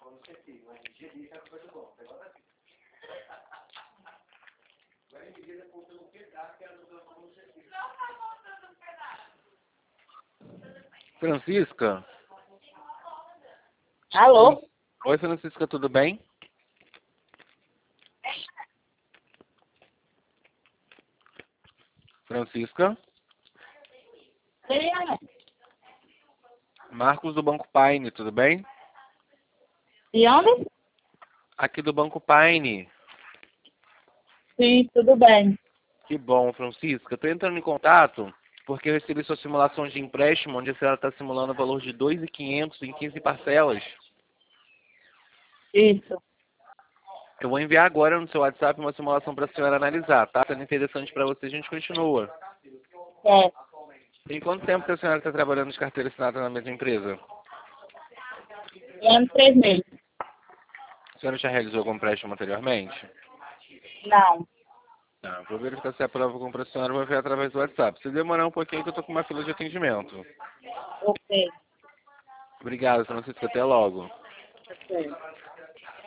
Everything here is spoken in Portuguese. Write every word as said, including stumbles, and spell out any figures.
Francisca? Alô? Oi, Francisca, tudo bem? Francisca? Quem é? Marcos do Banco Paine, tudo bem? De onde? Aqui do Banco Paine. Sim, tudo bem. Que bom, Francisca. Estou entrando em contato porque eu recebi sua simulação de empréstimo, onde a senhora está simulando o valor de dois mil e quinhentos em quinze parcelas. Isso. Eu vou enviar agora no seu WhatsApp uma simulação para a senhora analisar, tá? Sendo interessante para você, a gente continua. É. Tem quanto tempo que a senhora está trabalhando de carteira assinada na mesma empresa? Ano três meses. A senhora já realizou algum empréstimo anteriormente? Não. Tá, vou verificar se a prova com a senhora, vou ver através do WhatsApp. Se demorar um pouquinho que eu tô com uma fila de atendimento. Ok. Obrigado, Francisco. Até logo. Ok.